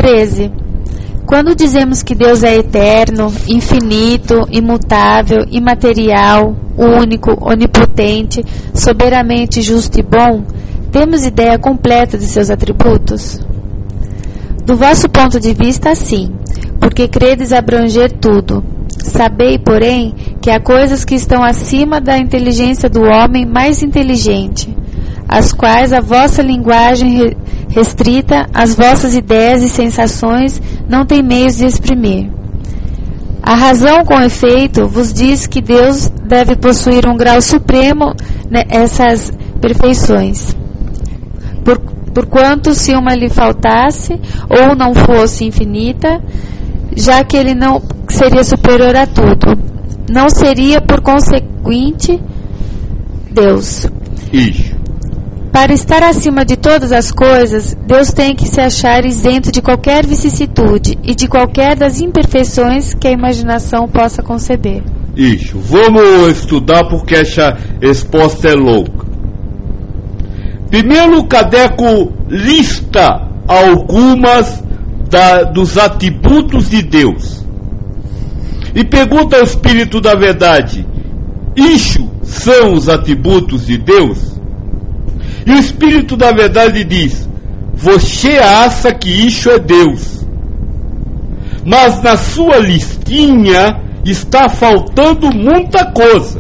13. Quando dizemos que Deus é eterno, infinito, imutável, imaterial, único, onipotente, soberanamente justo e bom, temos ideia completa de seus atributos? Do vosso ponto de vista, sim, porque credes abranger tudo. Sabei, porém, que há coisas que estão acima da inteligência do homem mais inteligente, as quais a vossa linguagem restrita, as vossas ideias e sensações não têm meios de exprimir. A razão, com efeito, vos diz que Deus deve possuir um grau supremo nessas perfeições. Porquanto, se uma lhe faltasse, ou não fosse infinita, já que ele não seria superior a tudo, não seria, por conseguinte, Deus. Isso. Para estar acima de todas as coisas, Deus tem que se achar isento de qualquer vicissitude e de qualquer das imperfeições que a imaginação possa conceber. Isso. Vamos estudar porque essa resposta é louca. Primeiro, o cadeco lista algumas dos atributos de Deus. E pergunta ao Espírito da Verdade: isso são os atributos de Deus? E o Espírito da Verdade diz: você acha que isso é Deus, mas na sua listinha está faltando muita coisa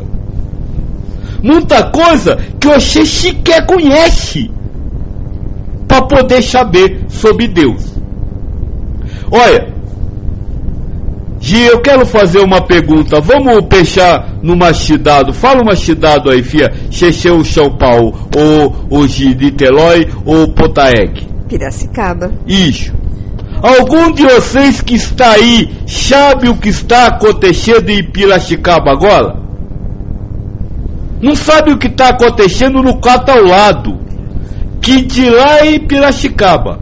que você sequer conhece para poder saber sobre Deus. Olha, Gi, eu quero fazer uma pergunta. Vamos fechar no machidado. Fala o machidado aí, fia. Checheu, São Paulo, ou Gi, Niterói, ou Potaeg? Piracicaba. Isso. Algum de vocês que está aí sabe o que está acontecendo em Piracicaba agora? Não sabe o que está acontecendo no quarto ao lado, que de lá é em Piracicaba.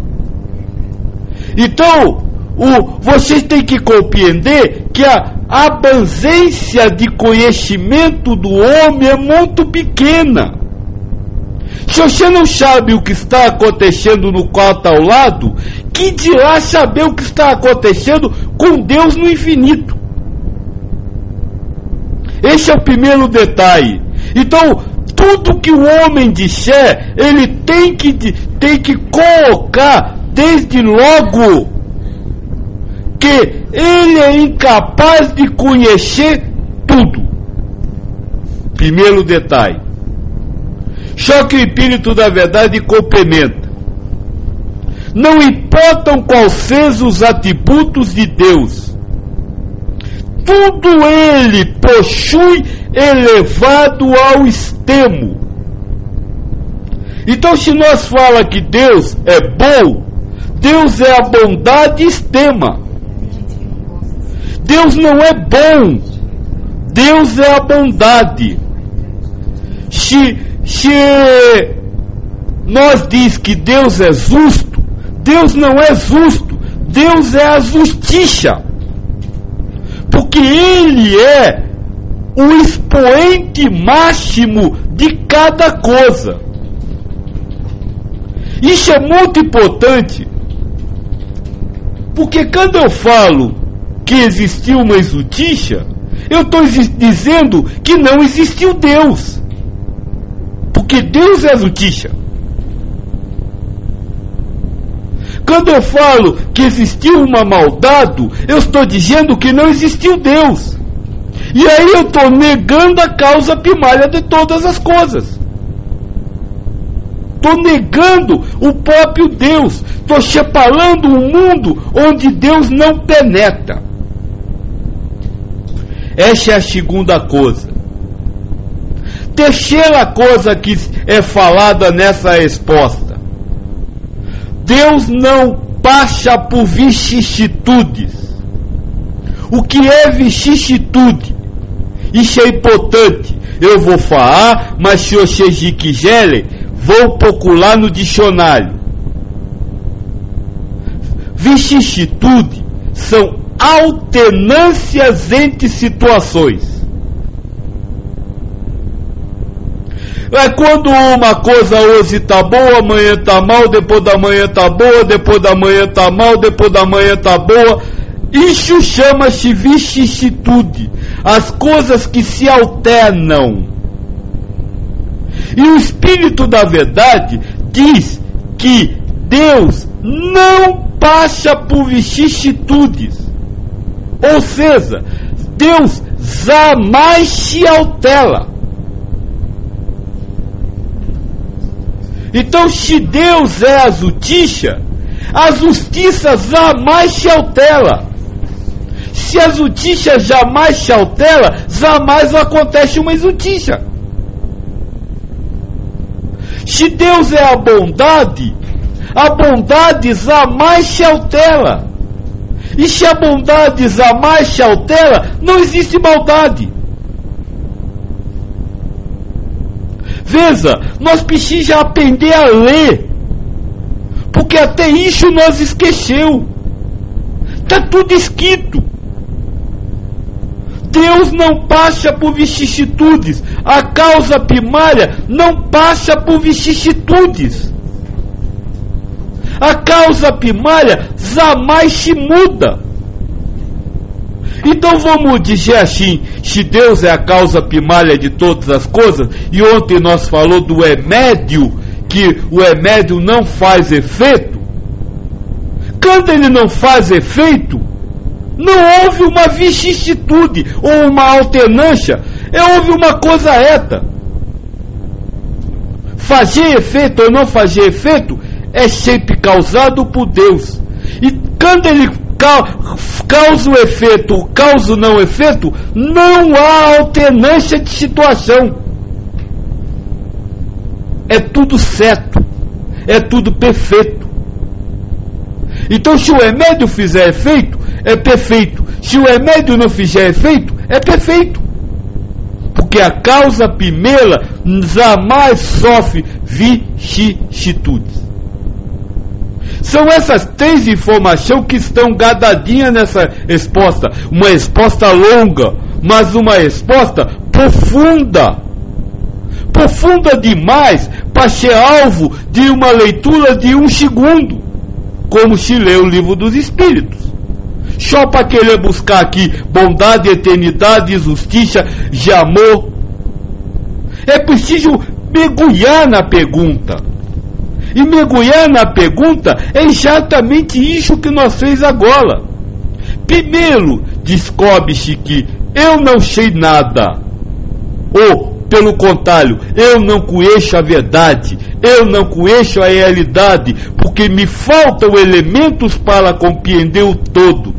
Então, vocês têm que compreender que a abrangência de conhecimento do homem é muito pequena. Se você não sabe o que está acontecendo no quarto ao lado, que dirá saber o que está acontecendo com Deus no infinito? Esse é o primeiro detalhe. Então, tudo que o homem disser, ele tem que colocar desde logo que ele é incapaz de conhecer tudo. Primeiro detalhe. Só que o Espírito da Verdade complementa: não importam quais sejam os atributos de Deus, tudo ele possui elevado ao extremo. Então, se nós falamos que Deus é bom, Deus é a bondade extrema. Deus não é bom, Deus é a bondade. Se nós diz que Deus é justo, Deus não é justo, Deus é a justiça. Porque Ele é o expoente máximo de cada coisa. Isso é muito importante, porque quando eu falo que existiu uma injustiça, eu estou dizendo que não existiu Deus, porque Deus é a justiça. Quando eu falo que existiu uma maldade, eu estou dizendo que não existiu Deus. E aí eu estou negando a causa primária de todas as coisas. Estou negando o próprio Deus. Estou separando um mundo onde Deus não penetra. Essa é a segunda coisa. Terceira coisa que é falada nessa resposta: Deus não passa por vicissitudes. O que é vicissitude? Isso é importante. Eu vou falar, mas se vocês quiserem, vou procurar no dicionário. Vicissitude são alternâncias entre situações. É quando uma coisa hoje está boa, amanhã está mal, depois da manhã está boa, depois da manhã está mal, depois da manhã está boa. Isso chama-se vicissitude. As coisas que se alternam. E o Espírito da Verdade diz que Deus não passa por vicissitudes. Ou seja, Deus jamais se altera. Então, se Deus é a justiça jamais se altera. Se a justiça jamais se altera, jamais acontece uma injustiça. Se Deus é a bondade jamais se altera. E se a bondade jamais se altera, não existe maldade. Veja, nós precisamos aprender a ler, porque até isso nós esqueceu. Está tudo escrito. Deus não passa por vicissitudes. A causa primária não passa por vicissitudes. A causa primária jamais se muda. Então vamos dizer assim, se Deus é a causa primária de todas as coisas, e ontem nós falou do remédio, que o remédio não faz efeito. Quando ele não faz efeito, não houve uma vicissitude ou uma alternância, houve uma coisa reta. Fazer efeito ou não fazer efeito é sempre causado por Deus. E quando ele causa o efeito ou causa o não efeito, não há alternância de situação. É tudo certo, é tudo perfeito. Então, se o remédio fizer efeito, é perfeito. Se o remédio não fizer efeito, é perfeito. Porque a causa primeira jamais sofre vicissitudes. São essas três informações que estão gadadinhas nessa resposta. Uma resposta longa, mas uma resposta profunda. Profunda demais para ser alvo de uma leitura de 1 segundo, como se lê o Livro dos Espíritos. Só para querer buscar aqui bondade, eternidade, justiça, de amor. É preciso mergulhar na pergunta. E mergulhar na pergunta é exatamente isso que nós fez agora. Primeiro, descobre-se que eu não sei nada. Ou, pelo contrário, eu não conheço a verdade. Eu não conheço a realidade, porque me faltam elementos para compreender o todo.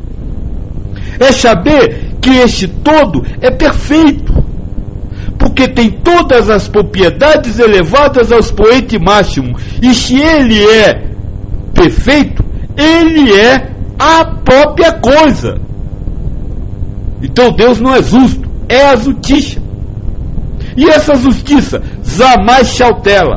É saber que esse todo é perfeito, porque tem todas as propriedades elevadas ao expoente máximo. E se ele é perfeito, ele é a própria coisa. Então Deus não é justo, é a justiça. E essa justiça jamais se altera,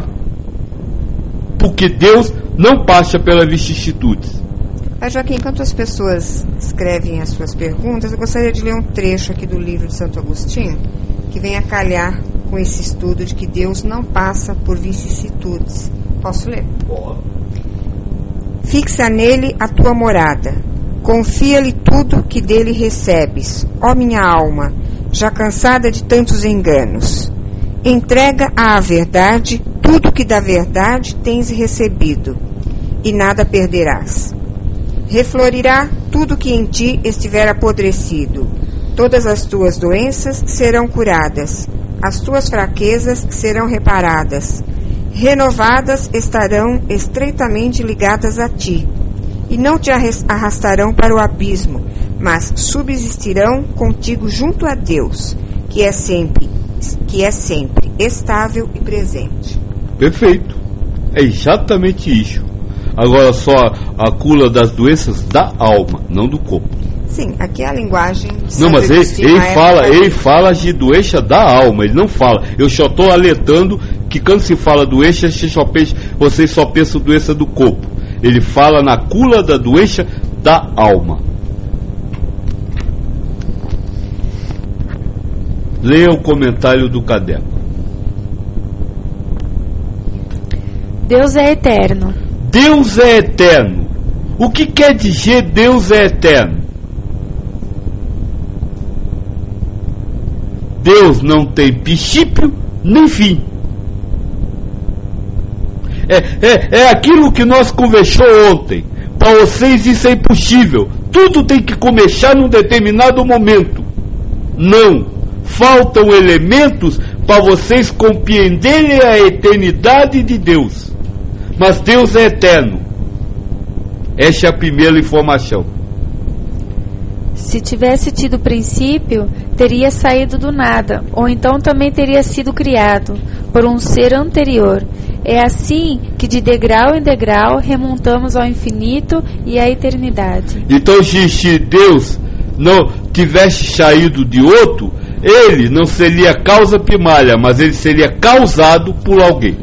porque Deus não passa pelas vicissitudes. Joaquim, enquanto as pessoas escrevem as suas perguntas, eu gostaria de ler um trecho aqui do livro de Santo Agostinho, que vem a calhar com esse estudo de que Deus não passa por vicissitudes. Posso ler? Pode. Fixa nele a tua morada, confia-lhe tudo que dele recebes, ó minha alma, já cansada de tantos enganos. Entrega à verdade tudo que da verdade tens recebido, e nada perderás. Reflorirá tudo que em ti estiver apodrecido. Todas as tuas doenças serão curadas, as tuas fraquezas serão reparadas. Renovadas estarão estreitamente ligadas a ti, e não te arrastarão para o abismo, mas subsistirão contigo junto a Deus, que é sempre estável e presente. Perfeito. É exatamente isso. Agora só a cura das doenças da alma, não do corpo. Sim, aqui é a linguagem. Não, mas ele fala de doença da alma, ele não fala. Eu só estou alertando que quando se fala doença, você só pensa doença do corpo. Ele fala na cura da doença da alma. Leia o comentário do caderno. Deus é eterno. Deus é eterno. O que quer dizer Deus é eterno? Deus não tem princípio nem fim. É aquilo que nós conversamos ontem. Para vocês isso é impossível. Tudo tem que começar num determinado momento. Não. Faltam elementos para vocês compreenderem a eternidade de Deus. Mas Deus é eterno. Essa é a primeira informação. Se tivesse tido princípio, teria saído do nada, ou então também teria sido criado por um ser anterior. É assim que de degrau em degrau remontamos ao infinito e à eternidade. Então, se Deus não tivesse saído de outro, ele não seria causa primária, mas ele seria causado por alguém.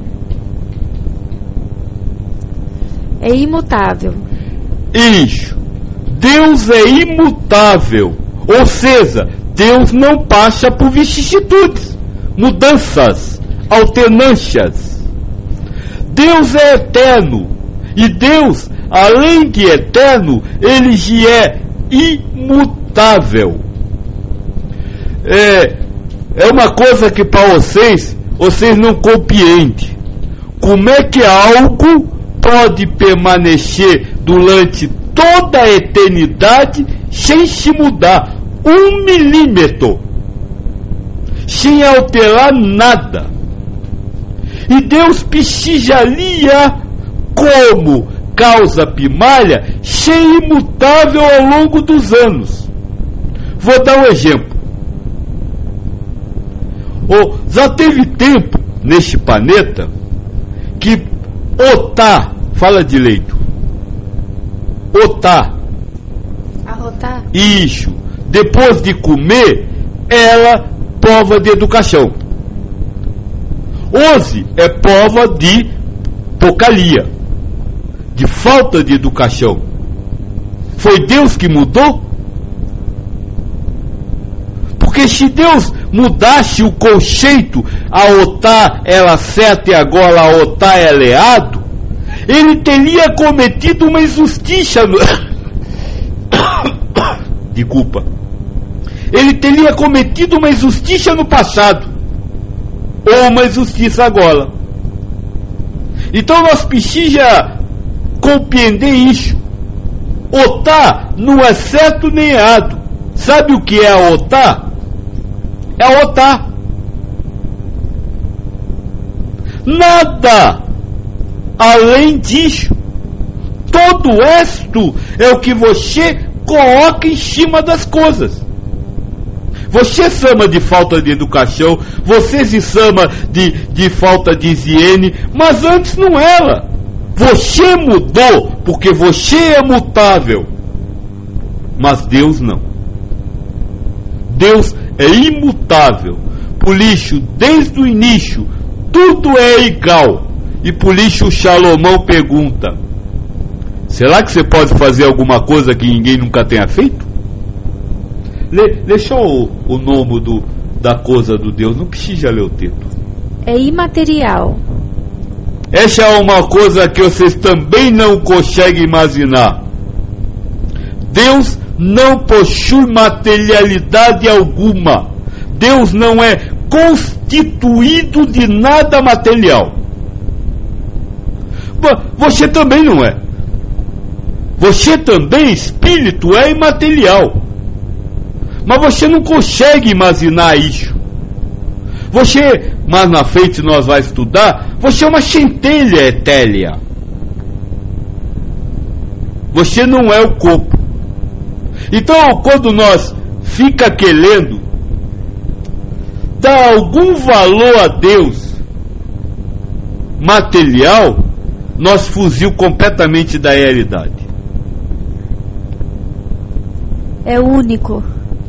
É imutável. Isso. Deus é imutável. Ou seja, Deus não passa por vicissitudes, mudanças, alternâncias. Deus é eterno. E Deus, além de eterno, ele já é imutável. É uma coisa que para vocês não compreendem. Como é que algo pode permanecer durante toda a eternidade sem se mudar 1 milímetro, sem alterar nada? E Deus precisaria, como causa primária, ser imutável ao longo dos anos. Vou dar um exemplo. Já teve tempo neste planeta que Otá, fala direito, Otá, Arrotar? Isso, depois de comer, ela prova de educação. Hoje é prova de porcaria, de falta de educação. Foi Deus que mudou? Porque se Deus mudasse o conceito, a Otá era certa e agora a Otá é errado, ele teria cometido uma injustiça Desculpa. Ele teria cometido uma injustiça no passado, ou uma injustiça agora. Então nós precisamos compreender isso. Otá não é certo nem errado. Sabe o que é a Otá? É a Otá. Nada além disso. Todo o resto é o que você coloca em cima das coisas. Você chama de falta de educação, você se chama de falta de higiene, mas antes não era. Você mudou porque você é mutável, mas Deus não. Deus é imutável. Por isso, desde o início, tudo é igual. E por isso Salomão pergunta: será que você pode fazer alguma coisa que ninguém nunca tenha feito? Deixa o nome da coisa do Deus, não precisa ler o texto. É imaterial. Essa é uma coisa que vocês também não conseguem imaginar. Deus não possui materialidade alguma. Deus não é constituído de nada material. Você também não é. Você também, espírito, é imaterial. Mas você não consegue imaginar isso. Você, mais na frente nós vamos estudar, você é uma centelha etérea. Você não é o corpo. Então, quando nós fica querendo dar algum valor a Deus material, nós fugimos completamente da realidade. É único.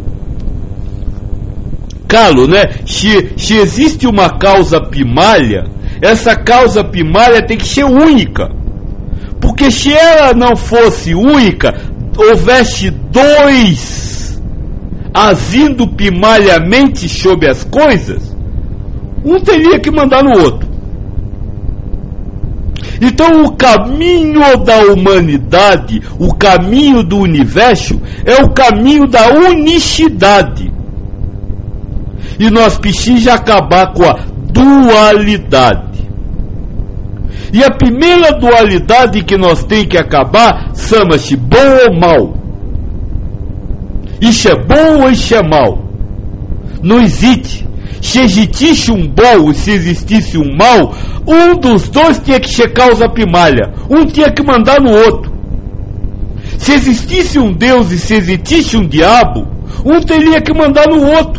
Claro, né? Se existe uma causa primária, essa causa primária tem que ser única. Porque se ela não fosse única, houvesse dois agindo primariamente sobre as coisas, um teria que mandar no outro. Então o caminho da humanidade, o caminho do universo, é o caminho da unicidade. E nós precisamos acabar com a dualidade. E a primeira dualidade que nós temos que acabar chama-se bom ou mal. Isso é bom ou isso é mal? Não existe. Se existisse um bom e se existisse um mal, um dos dois tinha que ser causa primária. Um tinha que mandar no outro. Se existisse um Deus e se existisse um diabo, um teria que mandar no outro.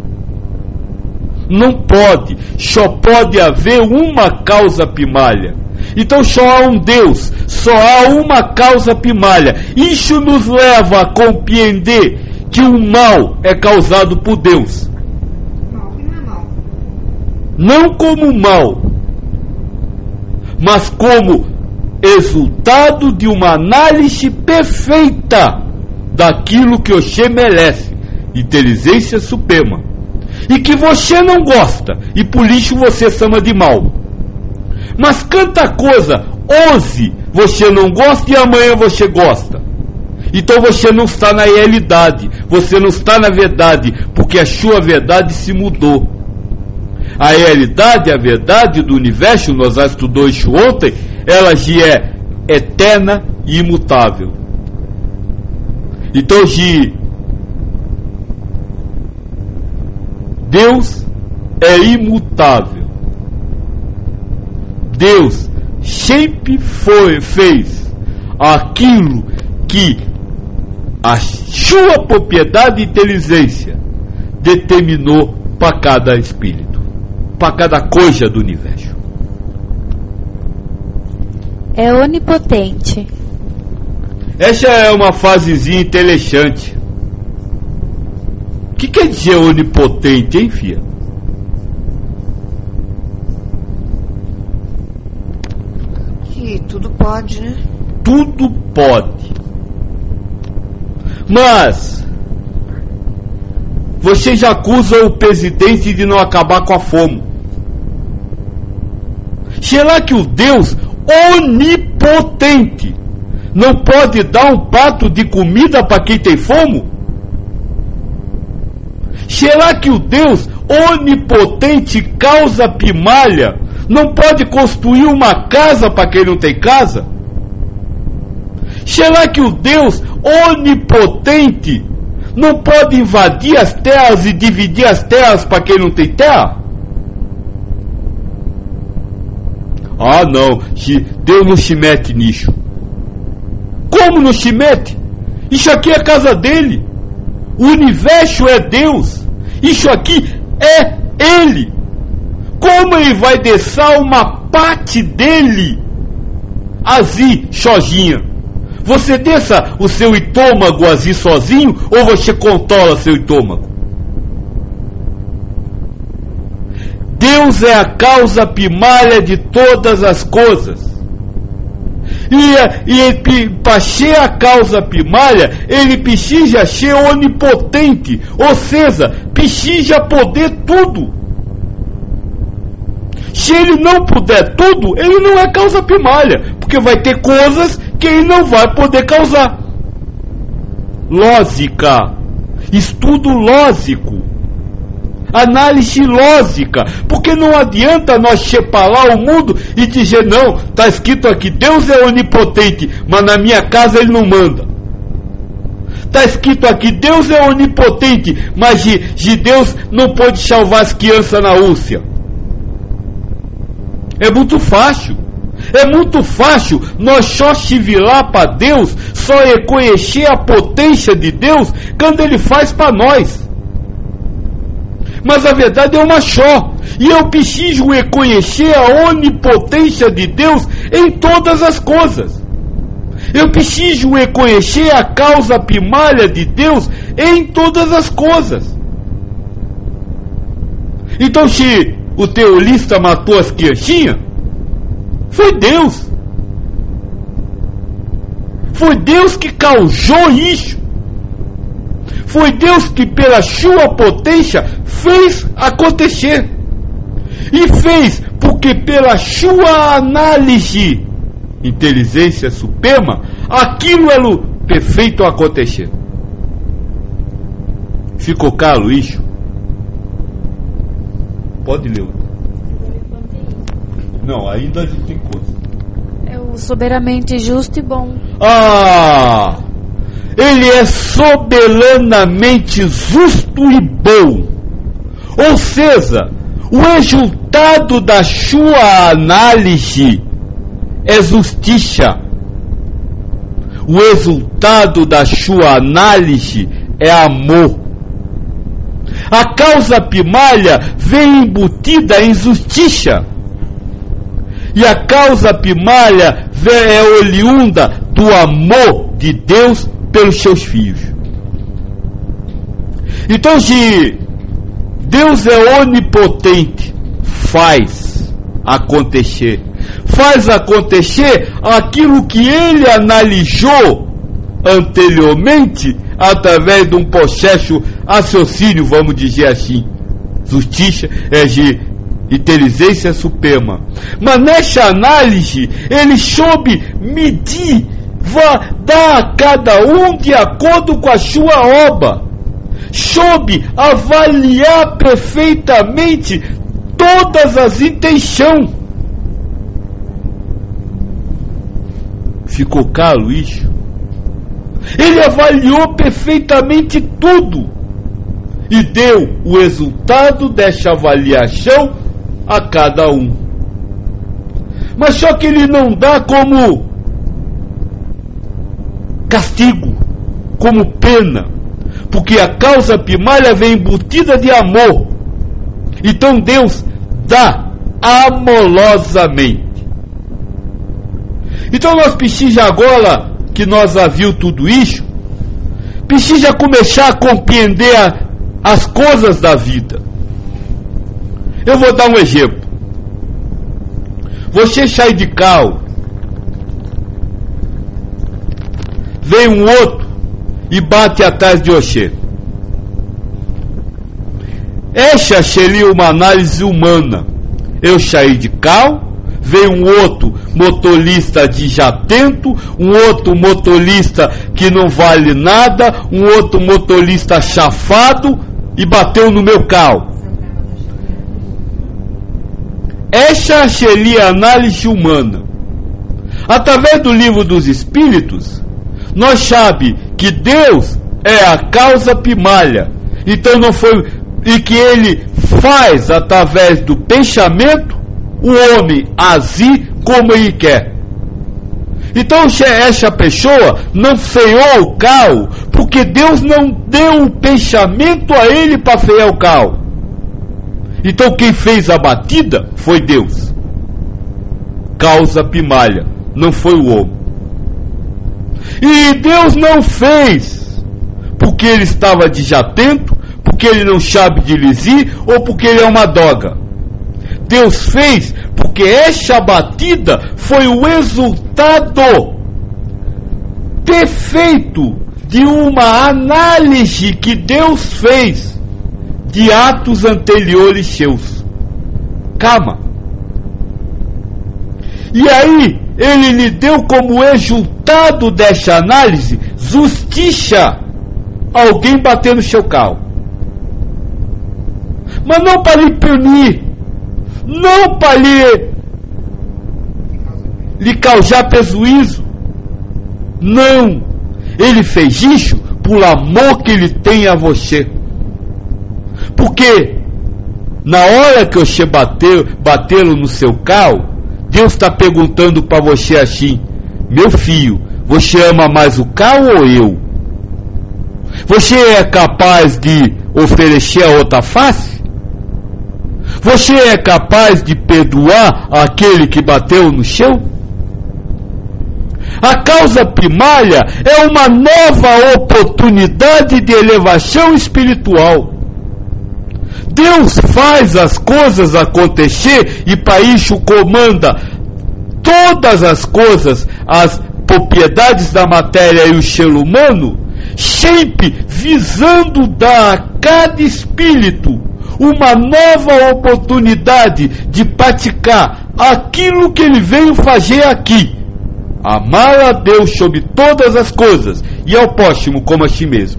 Não pode. Só pode haver uma causa primária. Então só há um Deus, só há uma causa primária. Isso nos leva a compreender que o mal é causado por Deus. Não como mal, mas como resultado de uma análise perfeita daquilo que você merece, inteligência suprema, e que você não gosta, e por isso você chama de mal. Mas quanta coisa hoje você não gosta e amanhã você gosta. Então você não está na realidade, você não está na verdade, porque a sua verdade se mudou. A realidade, a verdade do universo, nós já estudamos isso ontem, ela já é eterna e imutável. Então, Deus é imutável. Deus sempre fez aquilo que a sua propriedade e inteligência determinou para cada espírito, para cada coisa do universo. É onipotente. Essa é uma fasezinha interessante. O que quer dizer onipotente, hein, filha? Que tudo pode, né? Tudo pode. Mas vocês acusam o presidente de não acabar com a fome. Será que o Deus onipotente não pode dar um prato de comida para quem tem fome? Será que o Deus onipotente, causa primária, não pode construir uma casa para quem não tem casa? Será que o Deus onipotente não pode invadir as terras e dividir as terras para quem não tem terra? Ah, não, Deus não se mete nisso. Como não se mete? Isso aqui é a casa dele. O universo é Deus. Isso aqui é Ele. Como ele vai deixar uma parte dele assim, sozinha? Você deixa o seu estômago assim sozinho ou você controla seu estômago? Deus é a causa primária de todas as coisas. E para ser a causa primária, ele precisa ser onipotente, ou seja, precisa poder tudo. Se ele não puder tudo, ele não é causa primária, porque vai ter coisas que ele não vai poder causar. Lógica, estudo lógico, análise lógica, porque não adianta nós separar o mundo e dizer, não, está escrito aqui, Deus é onipotente, mas na minha casa ele não manda. Está escrito aqui, Deus é onipotente, mas de Deus não pode salvar as crianças na Rússia. É muito fácil. É muito fácil nós só se virar para Deus, só reconhecer a potência de Deus quando Ele faz para nós. Mas a verdade é uma só. E eu preciso reconhecer a onipotência de Deus em todas as coisas. Eu preciso reconhecer a causa primária de Deus em todas as coisas. Então, se o terrorista matou as criancinhas, foi Deus. Foi Deus que causou isso. Foi Deus que, pela sua potência, fez acontecer. E fez porque, pela sua análise inteligência suprema, aquilo é o perfeito acontecer. Ficou claro isso? Pode ler. Não, ainda a gente tem coisa. É o soberanamente justo e bom. Ele é soberanamente justo e bom. Ou seja, o resultado da sua análise é justiça. O resultado da sua análise é amor. A causa primária vem embutida em justiça. E a causa primária é oriunda do amor de Deus pelos seus filhos. Então, se Deus é onipotente, faz acontecer aquilo que ele analisou anteriormente através de um processo raciocínio, vamos dizer assim. Justiça é de inteligência suprema. Mas nessa análise ele soube medir, dar a cada um de acordo com a sua obra, soube avaliar perfeitamente todas as intenções. Ficou claro isso? Ele avaliou perfeitamente tudo e deu o resultado dessa avaliação a cada um. Mas só que ele não dá como castigo, como pena, porque a causa primária vem embutida de amor. Então Deus dá amorosamente. Então nós precisamos agora que nós já viu tudo isso, precisa começar a compreender as coisas da vida. Eu vou dar um exemplo. Você sai de carro, vem um outro e bate atrás de você. Essa seria uma análise humana. Eu saí de carro, veio um outro motorista desatento, um outro motorista que não vale nada, um outro motorista chafado e bateu no meu carro. Essa seria a análise humana. Através do livro dos Espíritos, nós sabemos que Deus é a causa primária. Então não foi, e que ele faz através do pensamento o homem agir como ele quer. Então essa pessoa não freou o carro porque Deus não deu o pensamento a ele para frear o carro. Então quem fez a batida foi Deus. Causa primária, não foi o homem. E Deus não fez porque ele estava desatento, porque ele não sabe dirigir ou porque ele é uma droga. Deus fez porque essa batida foi o resultado perfeito de uma análise que Deus fez de atos anteriores seus. Calma. E aí, ele lhe deu como resultado dessa análise justiça. Alguém bater no seu carro. Mas não para lhe punir, não para lhe causar prejuízo. Não. Ele fez isso por amor que ele tem a você. Porque na hora que você bateram no seu carro, Deus está perguntando para você assim: meu filho, você ama mais o carro ou eu? Você é capaz de oferecer a outra face? Você é capaz de perdoar aquele que bateu no seu? A causa primária é uma nova oportunidade de elevação espiritual. Deus faz as coisas acontecer e para isso comanda todas as coisas, as propriedades da matéria e o ser humano, sempre visando dar a cada espírito uma nova oportunidade de praticar aquilo que ele veio fazer aqui. Amar a Deus sobre todas as coisas e ao próximo como a si mesmo.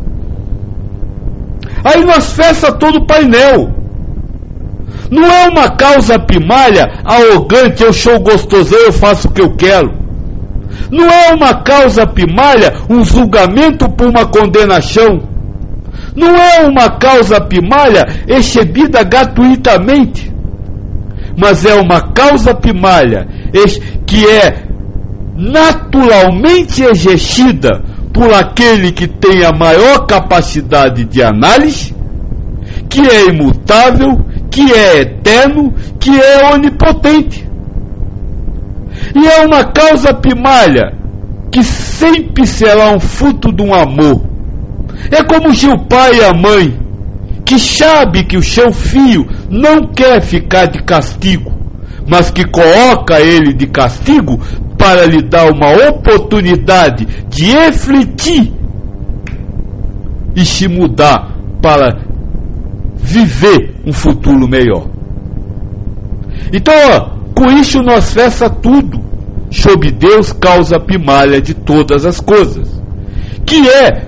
Aí nós fecha todo o painel. Não é uma causa primária, arrogante, eu sou gostosão, eu faço o que eu quero. Não é uma causa primária, um julgamento por uma condenação. Não é uma causa primária recebida gratuitamente. Mas é uma causa primária que é naturalmente exercida por aquele que tem a maior capacidade de análise, que é imutável, que é eterno, que é onipotente. E é uma causa primária que sempre será um fruto de um amor. É como se o pai e a mãe, que sabe que o seu filho não quer ficar de castigo, mas que coloca ele de castigo para lhe dar uma oportunidade de refletir e se mudar para viver um futuro melhor. Então, com isso nós fecha tudo sobre Deus, causa primária de todas as coisas, que é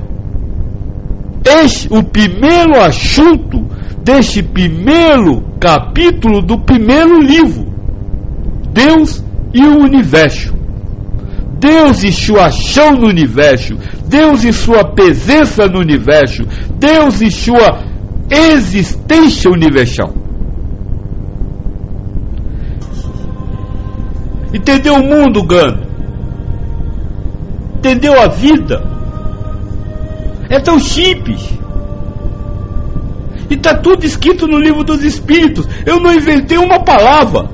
o primeiro assunto deste primeiro capítulo do primeiro livro. Deus e o universo. Deus e sua ação no universo. Deus e sua presença no universo. Deus e sua existência universal. Entendeu o mundo, Gano? Entendeu a vida? É tão simples. E está tudo escrito no livro dos Espíritos. Eu não inventei uma palavra.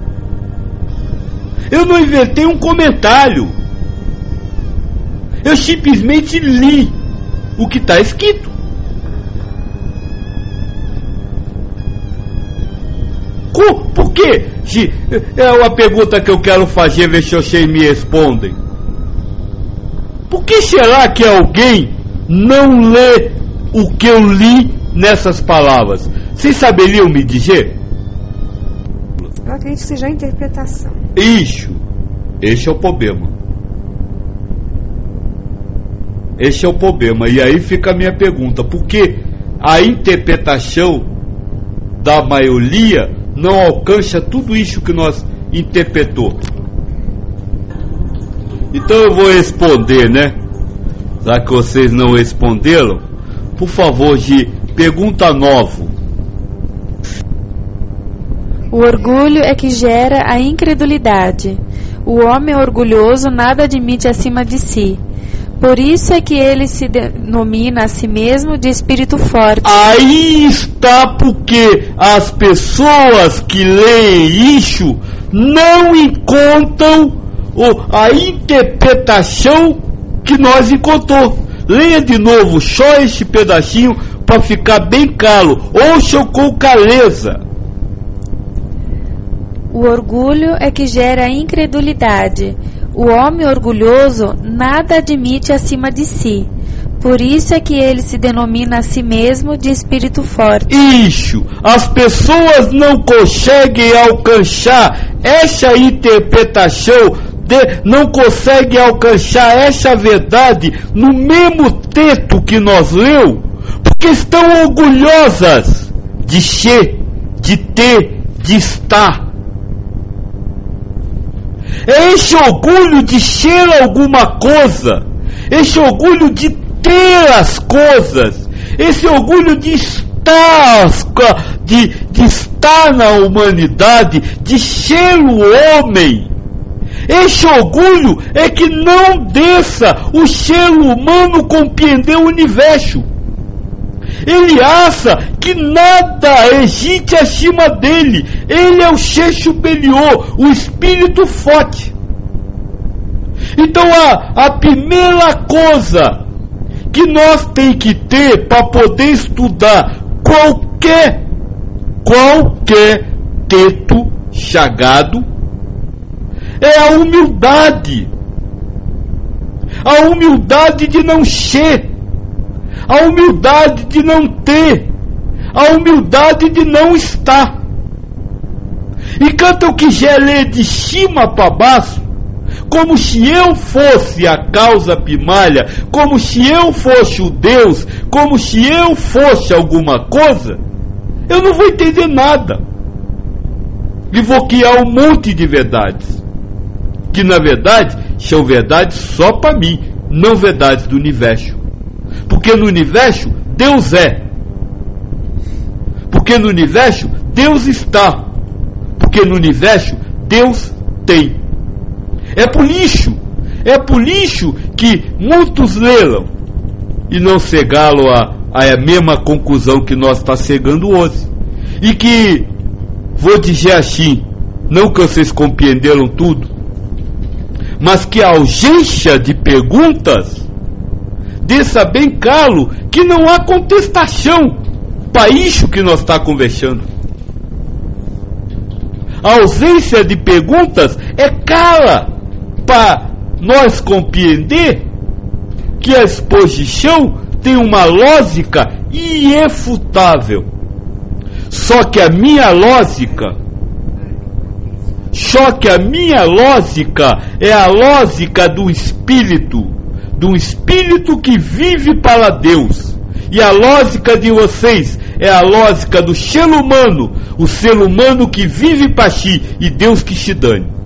Eu não inventei um comentário. Eu simplesmente li o que está escrito. Por quê? É uma pergunta que eu quero fazer, ver se vocês me respondem. Por que será que alguém não lê o que eu li nessas palavras? Vocês saberiam me dizer? Eu acredito que seja a interpretação. Isso. Esse é o problema. Esse é o problema. E aí fica a minha pergunta. Por que a interpretação da maioria não alcança tudo isso que nós interpretou? Então eu vou responder, né? Já que vocês não responderam, por favor, de pergunta nova. O orgulho é que gera a incredulidade. O homem orgulhoso nada admite acima de si. Por isso é que ele se denomina a si mesmo de espírito forte. Aí está porque as pessoas que leem isso não encontram a interpretação que nós encontramos. Leia de novo só este pedacinho para ficar bem claro. Ouçam com clareza. O orgulho é que gera a incredulidade. O homem orgulhoso nada admite acima de si. Por isso é que ele se denomina a si mesmo de espírito forte. Isso. As pessoas não conseguem alcançar essa interpretação, não conseguem alcançar essa verdade no mesmo texto que nós lemos, porque estão orgulhosas de ser, de ter, de estar. É esse orgulho de ser alguma coisa, esse orgulho de ter as coisas, esse orgulho de estar, de estar na humanidade, de ser o homem. Esse orgulho é que não deixa o ser humano compreender o universo. Ele acha que nada existe acima dele. Ele é o ser superior, o espírito forte. Então a primeira coisa que nós tem que ter para poder estudar qualquer texto sagrado é a humildade. A humildade de não ser. A humildade de não ter, a humildade de não estar. Enquanto eu quiser ler de cima para baixo, como se eu fosse a causa primária, como se eu fosse o Deus, como se eu fosse alguma coisa, eu não vou entender nada. E vou criar um monte de verdades, que na verdade são verdades só para mim, não verdades do universo. Porque no universo Deus é. Porque no universo Deus está. Porque no universo Deus tem. É por isso que muitos leram e não chegaram a mesma conclusão que nós está chegando hoje. E que, vou dizer assim, não que vocês compreenderam tudo, mas que a urgência de perguntas deixa bem claro que não há contestação para isso que nós está conversando. A ausência de perguntas é clara para nós compreender que a exposição tem uma lógica irrefutável. Só que a minha lógica é a lógica do espírito que vive para Deus. E a lógica de vocês é a lógica do ser humano, o ser humano que vive para si e Deus que se dane.